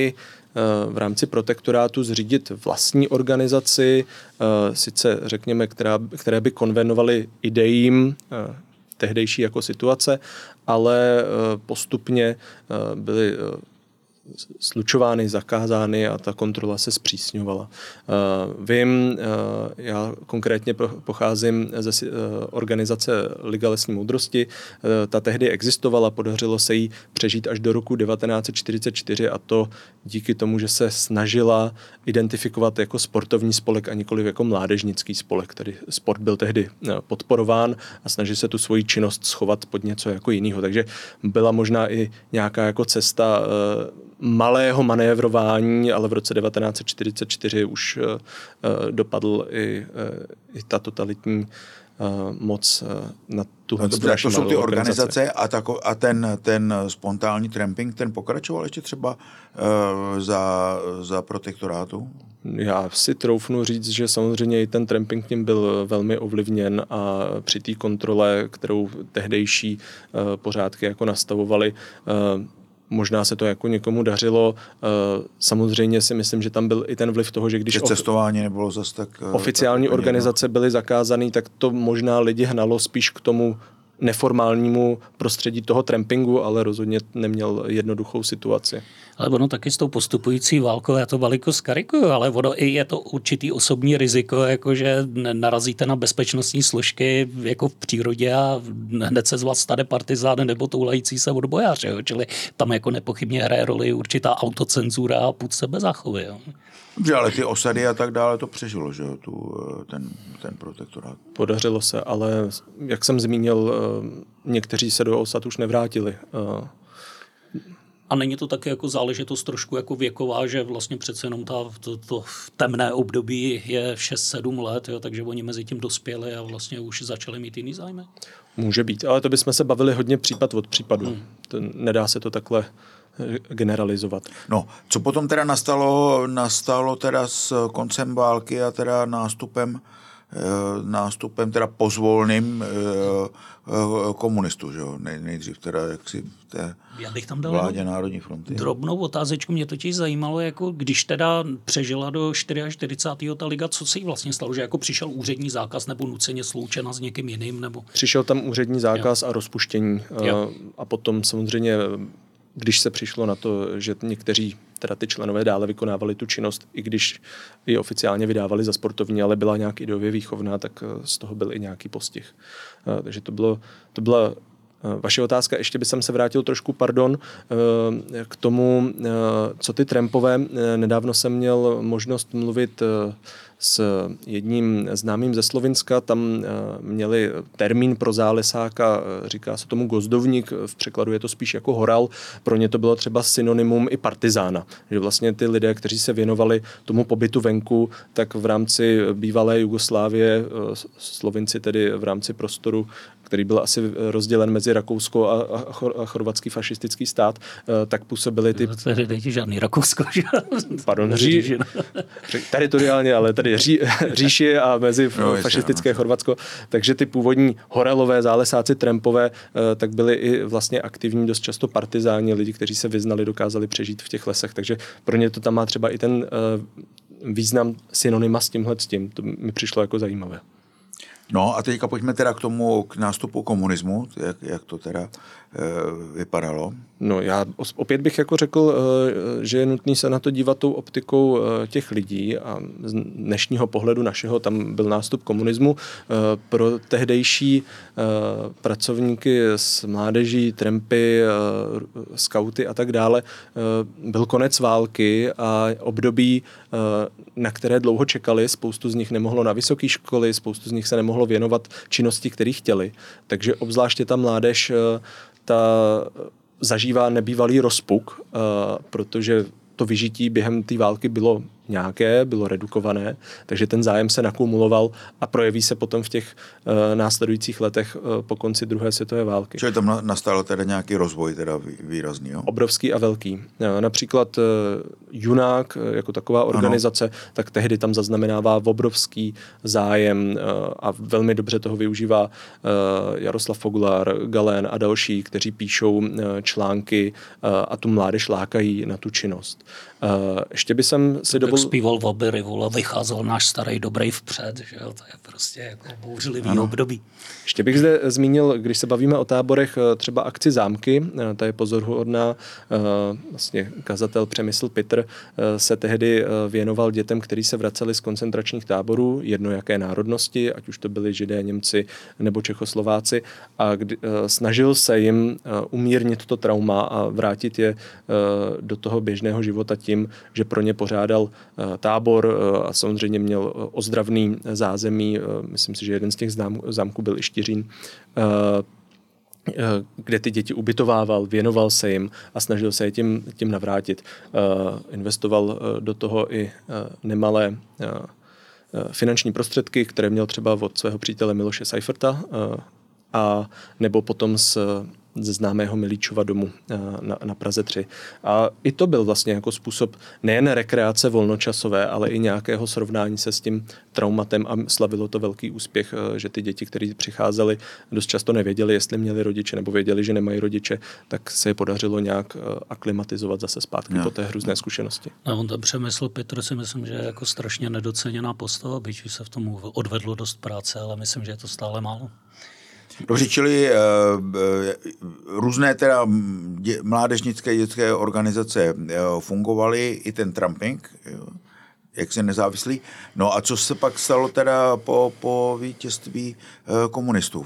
v rámci protektorátu zřídit vlastní organizaci, sice řekněme, které by konvenovaly idejím tehdejší jako situace, ale postupně byly slučovány, zakázány a ta kontrola se zpřísňovala. Vím, já konkrétně pocházím ze organizace Liga lesní moudrosti, ta tehdy existovala, podařilo se jí přežít až do roku 1944 a to díky tomu, že se snažila identifikovat jako sportovní spolek a nikoliv jako mládežnický spolek, tedy sport byl tehdy podporován a snaží se tu svoji činnost schovat pod něco jako jiného. Takže byla možná i nějaká jako cesta malého manévrování, ale v roce 1944 už dopadl i ta totalitní moc na tuhle naši to jsou ty organizace a ten spontánní tramping, ten pokračoval ještě třeba za protektorátu? Já si troufnu říct, že samozřejmě i ten tramping tím byl velmi ovlivněn a při té kontrole, kterou tehdejší pořádky jako nastavovaly, možná se to jako někomu dařilo. Samozřejmě si myslím, že tam byl i ten vliv toho, že když cestování nebylo zas tak oficiální organizace byly zakázané, tak to možná lidi hnalo spíš k tomu neformálnímu prostředí toho trampingu, ale rozhodně neměl jednoduchou situaci. Ale ono taky s tou postupující válkou, já to veliko skarikuju, ale ono i je to určitý osobní riziko, jakože narazíte na bezpečnostní složky jako v přírodě a hned se z vás stane partizán nebo toulající se odbojář, jo? Čili tam jako nepochybně hraje roli určitá autocenzura a půd sebezáchovy. Jo? Dobře, ale ty osady a tak dále to přežilo, že jo, ten protektorát. Podařilo se, ale jak jsem zmínil, někteří se do osad už nevrátili. A není to taky jako záležitost trošku jako věková, že vlastně přece jenom to temné období je 6-7 let, jo, takže oni mezi tím dospěli a vlastně už začali mít jiný zájmy? Může být, ale to bychom se bavili hodně případ od případu. Nedá se to takhle generalizovat. No, co potom teda nastalo teda s koncem války a teda nástupem teda pozvolným komunistů, že jo? Nejdřív teda jaksi v té vládě Národní fronty. Drobnou otázečku mě totiž zajímalo, jako když teda přežila do 44. ta liga, co se jí vlastně stalo, že jako přišel úřední zákaz nebo nuceně sloučena s někým jiným? Nebo... Přišel tam úřední zákaz a rozpuštění a potom samozřejmě když se přišlo na to, že někteří teda ty členové dále vykonávali tu činnost, i když ji oficiálně vydávali za sportovní, ale byla nějak ideově výchovná, tak z toho byl i nějaký postih. Takže to byla vaše otázka. Ještě bych se vrátil trošku, k tomu, co ty trampové. Nedávno jsem měl možnost mluvit s jedním známým ze Slovinska. Tam měli termín pro zálesáka, říká se tomu gozdovník, v překladu je to spíš jako horal. Pro ně to bylo třeba synonymum i partizána. Že vlastně ty lidé, kteří se věnovali tomu pobytu venku, tak v rámci bývalé Jugoslávie, Slovinci tedy v rámci prostoru, který byl asi rozdělen mezi Rakousko a chorvatský fašistický stát, tak působili ty... Tady není žádný Rakousko, že? Pardon, teritoriálně, ale tady říši a mezi fašistické Chorvatsko. Takže ty původní horelové zálesáci trampové, tak byli i vlastně aktivní, dost často partizáni, lidi, kteří se vyznali, dokázali přežít v těch lesech. Takže pro ně to tam má třeba i ten význam synonyma s tímhletím. To mi přišlo jako zajímavé. No a teďka pojďme teda k nástupu komunismu, jak to teda vypadalo. No já opět bych jako řekl, že je nutný se na to dívat tou optikou těch lidí a z dnešního pohledu našeho tam byl nástup komunismu. Pro tehdejší pracovníky s mládeží, trampy, skauty a tak dále byl konec války a období, na které dlouho čekali, spoustu z nich nemohlo na vysoké školy, spoustu z nich se nemohlo věnovat činnosti, které chtěli. Takže obzvláště ta mládež ta zažívá nebývalý rozpuk, protože to vyžití během té války bylo nějaké, bylo redukované, takže ten zájem se nakumuloval a projeví se potom v těch následujících letech po konci druhé světové války. Čili tam nastal teda nějaký rozvoj teda výrazný, jo? Obrovský a velký. Například Junák jako taková organizace, tak tehdy tam zaznamenává obrovský zájem a velmi dobře toho využívá Jaroslav Foglar, Galén a další, kteří píšou články a tu mládež lákají na tu činnost. Ještě by jsem si Jak zpíval v Obyry, vole, vycházel náš starý dobrý vpřed, že jo, to je prostě jako bouřlivý období. Ještě bych zde zmínil, když se bavíme o táborech, třeba akci Zámky, ta je pozoruhodná, vlastně kazatel Přemysl Pitr se tehdy věnoval dětem, kteří se vraceli z koncentračních táborů, jedno jaké národnosti, ať už to byli Židé, Němci nebo Čechoslováci, a snažil se jim umírnit to trauma a vrátit je do toho běžného života tím, že pro ně pořádal tábor a samozřejmě měl ozdravný zázemí. Myslím si, že jeden z těch zámků byl i Štiřín, kde ty děti ubytovával, věnoval se jim a snažil se je tím navrátit. Investoval do toho i nemalé finanční prostředky, které měl třeba od svého přítele Miloše Seiferta a nebo potom ze známého Milíčova domu na Praze 3. A i to byl vlastně jako způsob nejen rekreace volnočasové, ale i nějakého srovnání se s tím traumatem a slavilo to velký úspěch, že ty děti, které přicházely, dost často nevěděli, jestli měli rodiče nebo věděli, že nemají rodiče, tak se je podařilo nějak aklimatizovat zase zpátky po té hrůzné zkušenosti. A on ten Přemysl Pitr si myslím, že je jako strašně nedoceněná postava, byť se v tom odvedlo dost práce, ale myslím, že je to stále málo. Dobře, čili různé teda mládežnické dětské organizace fungovaly, i ten Tramping, jak se nezávislý. No a co se pak stalo teda po vítězství komunistů,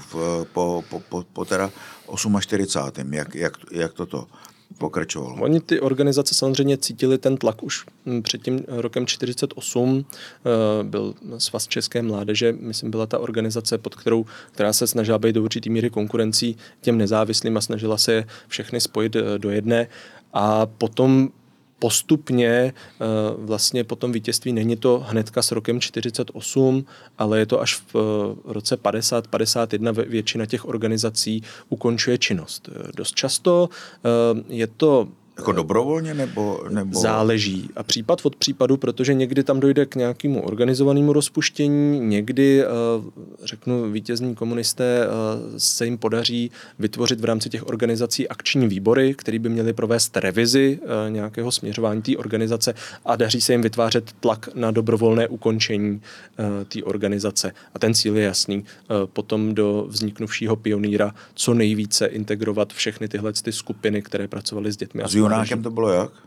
po teda 48. Jak toto pokračovalo? Oni ty organizace samozřejmě cítili ten tlak už před tím rokem 48. Byl Svaz české mládeže, myslím, byla ta organizace, která se snažila být do určitý míry konkurencí těm nezávislým a snažila se je všechny spojit do jedné. A potom postupně vlastně po tom vítězství není to hnedka s rokem 48, ale je to až v roce 50-51 většina těch organizací ukončuje činnost. Dost často je to jako dobrovolně nebo... Záleží. A případ od případu, protože někdy tam dojde k nějakému organizovanému rozpuštění, někdy, řeknu, vítězní komunisté se jim podaří vytvořit v rámci těch organizací akční výbory, které by měly provést revizi nějakého směřování té organizace a daří se jim vytvářet tlak na dobrovolné ukončení té organizace. A ten cíl je jasný. Potom do vzniknuvšího pionýra co nejvíce integrovat všechny tyhle skupiny, které pracovaly s dětmi. S Junákem to bylo jak?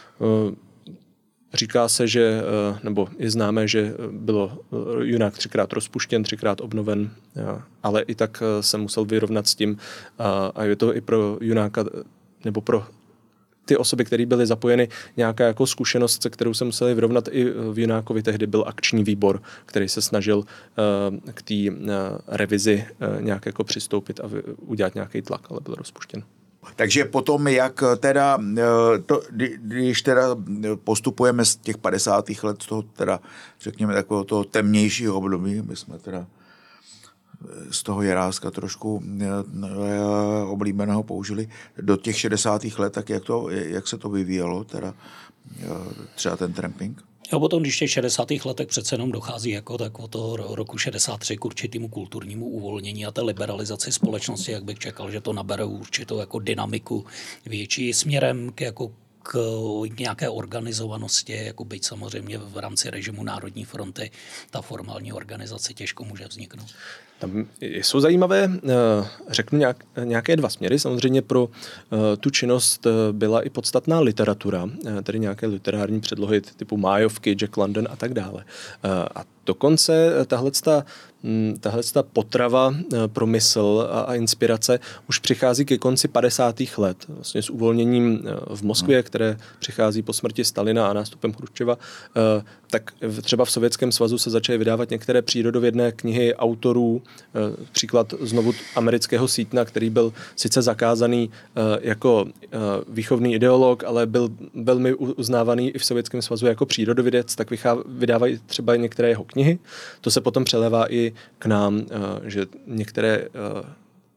Říká se, že, nebo je známé, že bylo Junák 3krát rozpuštěn, 3krát obnoven, ale i tak se musel vyrovnat s tím a je to i pro Junáka, nebo pro ty osoby, které byly zapojeny, nějaká jako zkušenost, se kterou se museli vyrovnat. I v Junákovi tehdy byl akční výbor, který se snažil k té revizi nějak jako přistoupit a udělat nějaký tlak, ale byl rozpuštěn. Takže potom, jak teda, když teda postupujeme z těch 50. let, z toho teda, řekněme, takového toho temnějšího období, my jsme teda z toho Jiráska trošku oblíbeného použili, do těch 60. let, tak jak se to vyvíjelo, teda třeba ten tramping? A potom, když v těch 60. letech přece jenom dochází jako tak od toho roku 63 k určitému kulturnímu uvolnění a té liberalizaci společnosti, jak bych čekal, že to nabere určitou jako dynamiku větší směrem k nějaké organizovanosti, jako být samozřejmě v rámci režimu Národní fronty, ta formální organizace těžko může vzniknout. Tam jsou zajímavé, řeknu nějaké dva směry. Samozřejmě pro tu činnost byla i podstatná literatura, tedy nějaké literární předlohy typu Májovky, Jack London a tak dále. A dokonce tahleta potrava pro mysl a inspirace už přichází ke konci 50. let. Vlastně s uvolněním v Moskvě, které přichází po smrti Stalina a nástupem Chruščova, tak třeba v Sovětském svazu se začaly vydávat některé přírodovědné knihy autorů, příklad znovu amerického Seatona, který byl sice zakázaný jako výchovný ideolog, ale byl velmi uznávaný i v Sovětském svazu jako přírodovědec, tak vydávají třeba některé jeho knihy. To se potom přelévá i k nám, že některé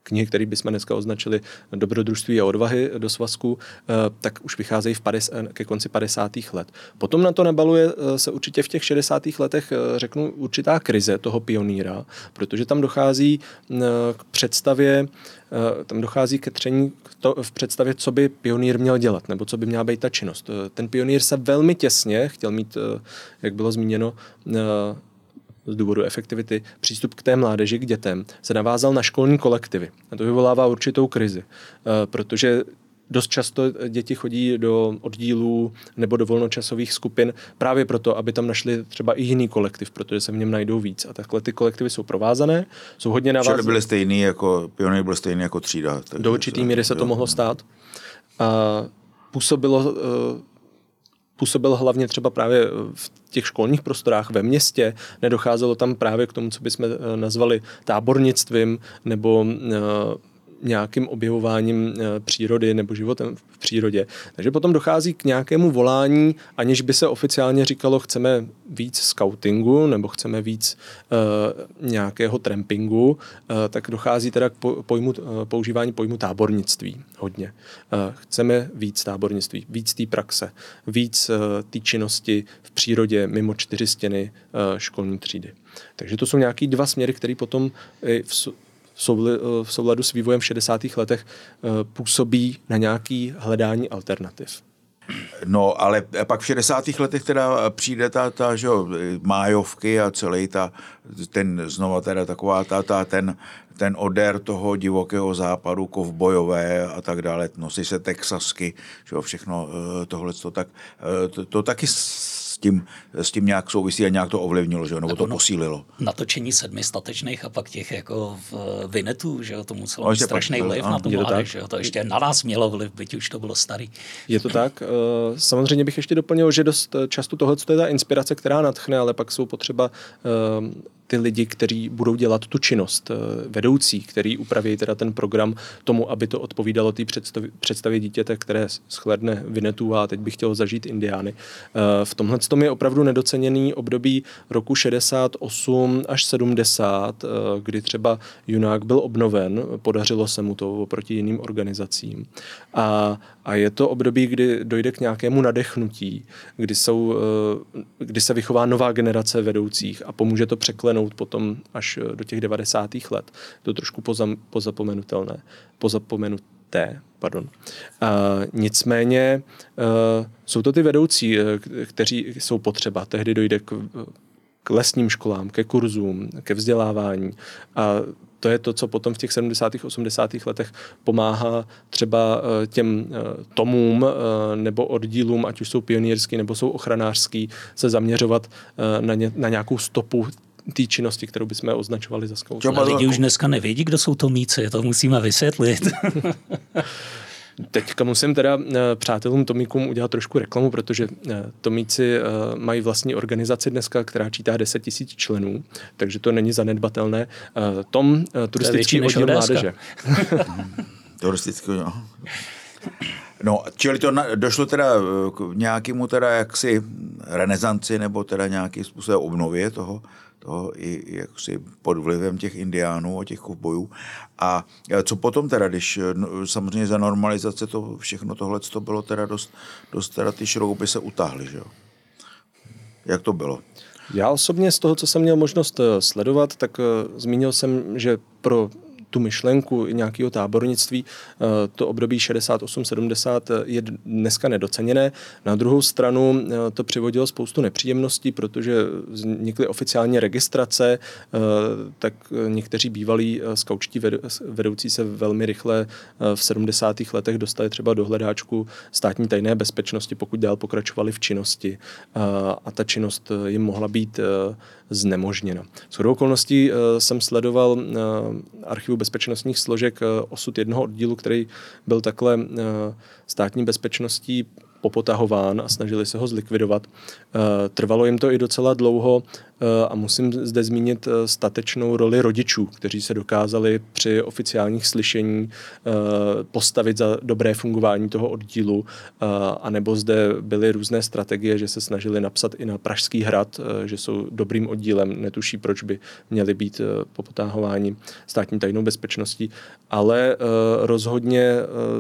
knihy, které bychom dneska označili Dobrodružství a odvahy do svazku, tak už vycházejí ke konci 50. let. Potom na to nabaluje se určitě v těch 60. letech, řeknu, určitá krize toho pionýra, protože tam dochází k představě, tam dochází ke tření v představě, co by pionýr měl dělat, nebo co by měla být ta činnost. Ten pionýr se velmi těsně chtěl mít, jak bylo zmíněno, z důvodu efektivity, přístup k té mládeži, k dětem, se navázal na školní kolektivy. A to vyvolává určitou krizi, protože dost často děti chodí do oddílů nebo do volnočasových skupin právě proto, aby tam našli třeba i jiný kolektiv, protože se v něm najdou víc. A takhle ty kolektivy jsou provázané, jsou hodně navázané. Čili byly stejný jako, pionýr byl stejný jako třída. Do určitý míry se to mohlo stát. A působil hlavně třeba právě v těch školních prostorách ve městě, nedocházelo tam právě k tomu, co bychom nazvali tábornictvím nebo nějakým objevováním přírody nebo životem v přírodě. Takže potom dochází k nějakému volání, aniž by se oficiálně říkalo, chceme víc skautingu nebo chceme víc nějakého trampingu, tak dochází teda k používání pojmu tábornictví hodně. Chceme víc tábornictví, víc té praxe, víc té činnosti v přírodě mimo 4 stěny školní třídy. Takže to jsou nějaký 2 směry, které potom v souladu s vývojem v 60. letech působí na nějaké hledání alternativ. No, ale pak v 60. letech teda přijde ta že jo, májovky a celý ten odér toho divokého západu, kovbojové a tak dále, nosí se texasky, že jo, všechno tohleto, tak to taky s tím nějak souvisí a nějak to ovlivnilo, že jo, nebo to posílilo. Natočení 7 statečných a pak těch jako vinetů, že jo, to muselo mít strašný vliv na tu mládež, že jo, to ještě na nás mělo vliv, byť už to bylo starý. Je to tak. Samozřejmě bych ještě doplnil, že dost často tohle je ta inspirace, která nadchne, ale pak jsou potřeba ty lidi, kteří budou dělat tu činnost, vedoucí, který upraví teda ten program tomu, aby to odpovídalo té představě dítěte, které shlédne Vinetu a teď bych chtěl zažít Indiány. V tomhle tom je opravdu nedoceněný období roku 68 až 70, kdy třeba Junák byl obnoven, podařilo se mu to oproti jiným organizacím. A je to období, kdy dojde k nějakému nadechnutí, kdy se vychová nová generace vedoucích a pomůže to překlenout potom až do těch 90. let. To je trošku pozapomenuté. Nicméně jsou to ty vedoucí, kteří jsou potřeba. Tehdy dojde k lesním školám, ke kurzům, ke vzdělávání a to je to, co potom v těch 70. 80. letech pomáhá třeba těm tomům nebo oddílům, ať už jsou pionýrský nebo jsou ochranářský, se zaměřovat na nějakou stopu té činnosti, kterou bychom označovali za skauty. Lidi už dneska nevědí, kdo jsou tomíci, to musíme vysvětlit. Teďka musím teda přátelům tomíkům udělat trošku reklamu, protože tomíci mají vlastní organizaci dneska, která čítá 10 000 členů, takže to není zanedbatelné. Tom turistický oddíl mládeže. Turistický, no. No, čili to došlo teda k nějakému teda jaksi renesanci nebo teda nějaký způsob obnově toho i jaksi pod vlivem těch indiánů a těch kovbojů. A co potom teda, když samozřejmě za normalizace to všechno tohle to bylo teda dost teda ty šrouby se utáhly, že jo? Jak to bylo? Já osobně z toho, co jsem měl možnost sledovat, tak zmínil jsem, že pro tu myšlenku nějakého tábornictví, to období 68-70 je dneska nedoceněné. Na druhou stranu to přivodilo spoustu nepříjemností, protože vznikly oficiálně registrace, tak někteří bývalí skautští vedoucí se velmi rychle v 70. letech dostali třeba do hledáčku státní tajné bezpečnosti, pokud dál pokračovali v činnosti a ta činnost jim mohla být znemožněna. Shodou okolností jsem sledoval archivu bezpečnostních složek osud jednoho oddílu, který byl takhle státní bezpečností popotahován a snažili se ho zlikvidovat. Trvalo jim to i docela dlouho a musím zde zmínit statečnou roli rodičů, kteří se dokázali při oficiálních slyšení postavit za dobré fungování toho oddílu, anebo zde byly různé strategie, že se snažili napsat i na Pražský hrad, že jsou dobrým oddílem, netuší, proč by měli být popotahováni státní tajnou bezpečností, ale rozhodně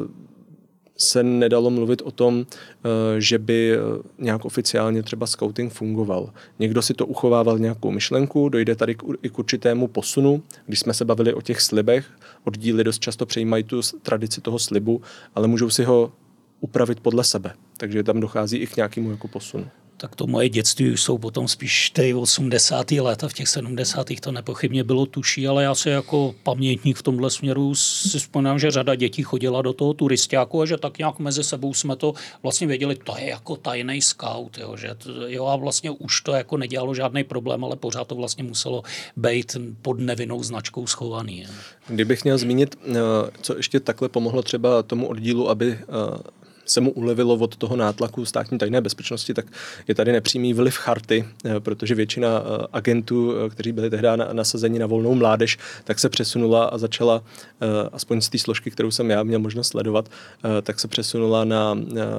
se nedalo mluvit o tom, že by nějak oficiálně třeba scouting fungoval. Někdo si to uchovával nějakou myšlenku, dojde tady i k určitému posunu. Když jsme se bavili o těch slibech, oddíly dost často přejímají tu tradici toho slibu, ale můžou si ho upravit podle sebe. Takže tam dochází i k nějakému jako posunu. Tak to moje dětství už jsou potom spíš ty 80. let a v těch 70. to nepochybně bylo tuší, ale já si jako pamětník v tomhle směru si vzpomínám, že řada dětí chodila do toho turistáku a že tak nějak mezi sebou jsme to vlastně věděli, to je jako tajný scout, jo, že jo, a vlastně už to jako nedělalo žádný problém, ale pořád to vlastně muselo být pod nevinnou značkou schovaný. Je. Kdybych měl zmínit, co ještě takhle pomohlo třeba tomu oddílu, aby se mu ulevilo od toho nátlaku státní tajné bezpečnosti, tak je tady nepřímý vliv charty, protože většina agentů, kteří byli tehdy nasazeni na volnou mládež, tak se přesunula a začala, aspoň z té složky, kterou jsem já měl možnost sledovat, tak se přesunula na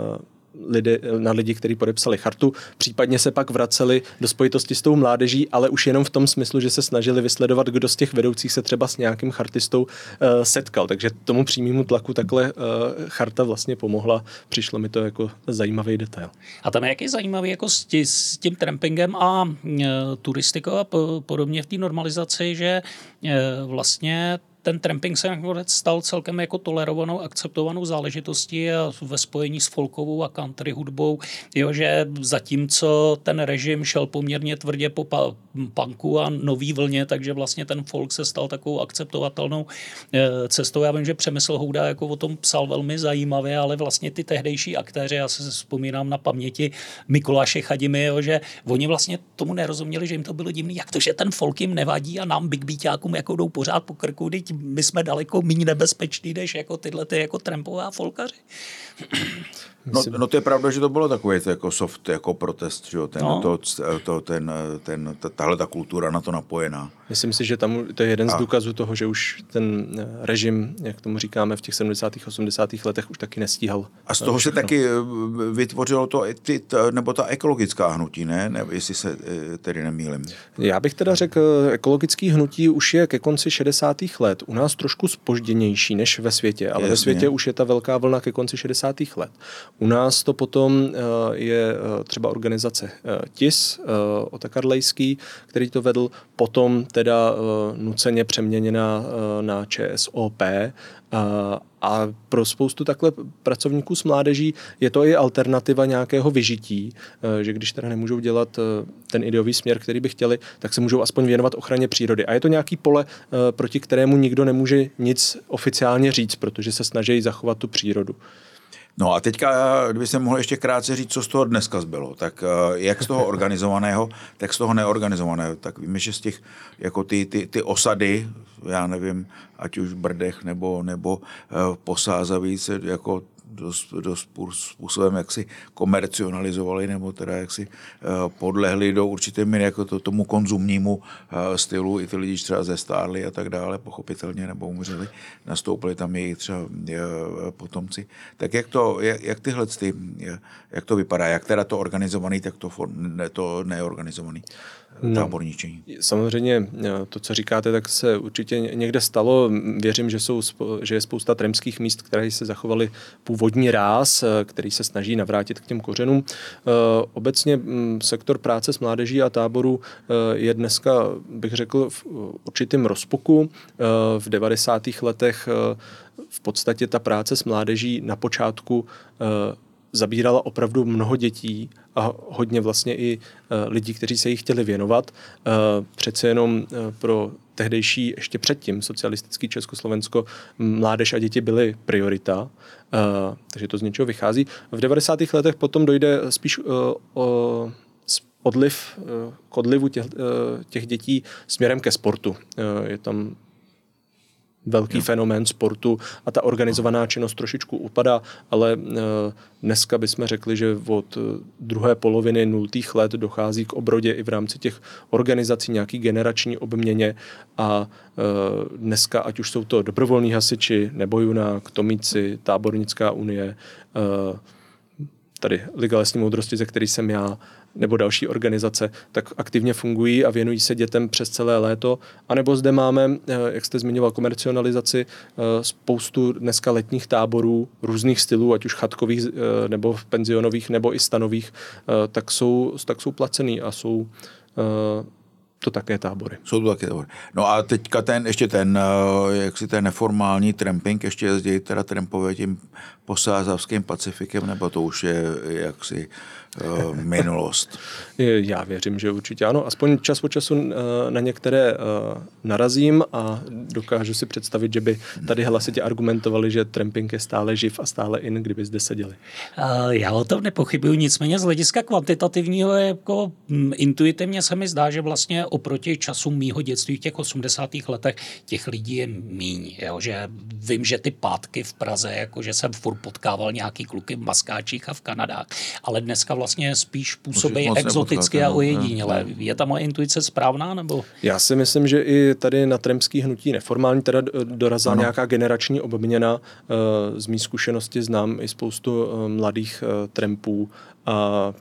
lidi, kteří podepsali chartu, případně se pak vraceli do spojitosti s tou mládeží, ale už jenom v tom smyslu, že se snažili vysledovat, kdo z těch vedoucích se třeba s nějakým chartistou setkal. Takže tomu přímému tlaku takhle charta vlastně pomohla. Přišlo mi to jako zajímavý detail. A tam je jaký zajímavý jako s tím trampingem a turistikou a podobně v té normalizaci, že vlastně ten tramping se stal celkem jako tolerovanou, akceptovanou záležitostí a ve spojení s folkovou a country hudbou, jo, že zatímco ten režim šel poměrně tvrdě po punku a nový vlně, takže vlastně ten folk se stal takovou akceptovatelnou cestou. Já vím, že Přemysl Houda jako o tom psal velmi zajímavě, ale vlastně ty tehdejší aktéři, já se vzpomínám na paměti Mikuláše Chadimy, jo, že oni vlastně tomu nerozuměli, že jim to bylo divný, jak to, že ten folk jim nevadí a nám Big Beatákům jako jdou pořád po krku, my jsme daleko méně nebezpeční, než jako tyhle ty jako trampová folkaři. No to je pravda, že to bylo takové jako soft jako protest, že jo, tahle ta kultura na to napojená. Myslím si, že tam to je jeden z důkazů toho, že už ten režim, jak tomu říkáme, v těch 70. 80. letech už taky nestíhal. A z toho se taky vytvořilo nebo ta ekologická hnutí, ne? Jestli se tedy nemýlím. Já bych teda řekl, ekologický hnutí už je ke konci 60. let. U nás trošku zpožděnější než ve světě, ale ve světě už je ta velká vlna ke konci 60. let. U nás to potom je třeba organizace TIS, Otakar Lejský, který to vedl, potom teda nuceně přeměněna na ČSOP a pro spoustu takhle pracovníků s mládeží je to i alternativa nějakého vyžití, že když teda nemůžou dělat ten ideový směr, který by chtěli, tak se můžou aspoň věnovat ochraně přírody. A je to nějaký pole, proti kterému nikdo nemůže nic oficiálně říct, protože se snaží zachovat tu přírodu. No a teďka, kdyby se mohl ještě krátce říct, co z toho dneska zbylo, tak jak z toho organizovaného, tak z toho neorganizovaného. Tak víme, že z těch, jako ty osady, já nevím, ať už v Brdech nebo Posázaví se jako dost způsobem jaksi komercionalizovali nebo teda jaksi podlehli do určité míry jako tomu konzumnímu stylu. I ty lidi třeba zestárli a tak dále, pochopitelně, nebo umřeli. Nastoupili tam jejich třeba potomci. Tak jak to vypadá? Jak teda to organizovaný, tak to neorganizovaný táborničení? Samozřejmě to, co říkáte, tak se určitě někde stalo. Věřím, že je spousta tramských míst, které se zachovaly původní ráz, který se snaží navrátit k těm kořenům. Obecně sektor práce s mládeží a táboru je dneska, bych řekl, v určitém rozpuku. V 90. letech v podstatě ta práce s mládeží na počátku zabírala opravdu mnoho dětí a hodně vlastně i lidí, kteří se jí chtěli věnovat. Přece jenom pro tehdejší, ještě předtím, socialistický Československo, mládež a děti byly priorita, takže to z něčeho vychází. V 90. letech potom dojde spíš k odlivu těch dětí směrem ke sportu. Je tam velký fenomén sportu a ta organizovaná činnost trošičku upadá, ale dneska bychom řekli, že od druhé poloviny 0. let dochází k obrodě i v rámci těch organizací, nějaký generační obměně a dneska, ať už jsou to dobrovolní hasiči, nebo Junák, Tomíci, Tábornická unie, tady Liga lesní moudrosti, ze který jsem já, nebo další organizace, tak aktivně fungují a věnují se dětem přes celé léto. A nebo zde máme, jak jste zmiňoval, komercionalizaci, spoustu dneska letních táborů různých stylů, ať už chatkových, nebo penzionových, nebo i stanových, tak jsou placený a jsou to také tábory. Jsou to také tábory. No a teďka ten neformální tramping, ještě jezdí teda trampové tím posázavským Pacifikem, nebo to už je jaksi minulost? Já věřím, že určitě ano. Aspoň čas od času na některé narazím a dokážu si představit, že by tady hlasitě argumentovali, že tramping je stále živ a stále in, kdyby zde seděli. Já o tom nepochybuju, nicméně z hlediska kvantitativního jako intuitivně se mi zdá, že vlastně oproti času mýho dětství v těch 80. letech těch lidí je míň. Jo? Že vím, že ty pátky v Praze, jako že jsem furt potkával nějaký kluky v maskáčích a v Kanadách, ale dneska vlastně spíš působí exoticky a ojediněle. Je ta moje intuice správná, nebo? Já si myslím, že i tady na trampský hnutí neformální teda dorazila nějaká generační obměna. Z mý zkušenosti znám i spoustu mladých trampů a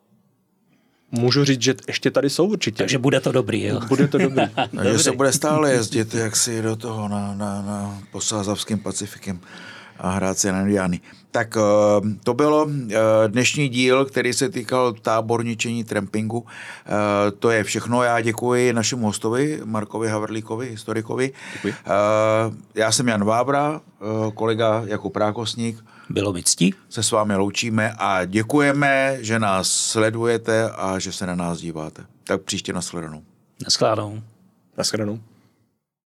můžu říct, že ještě tady jsou určitě. Takže bude to dobrý, jo? Bude to dobrý. Takže se bude stále jezdit jaksi do toho na posázavským Pacifikem a hrát si na Indiány. Tak to bylo dnešní díl, který se týkal táborničení, trampingu. To je všechno. Já děkuji našemu hostovi, Markovi Havrlíkovi, historikovi. Děkuji. Já jsem Jan Vábra, kolega Jakub Rákosník. Bylo mi ctí. Se s vámi loučíme a děkujeme, že nás sledujete a že se na nás díváte. Tak příště nashledanou. Naschledanou. Naschledanou.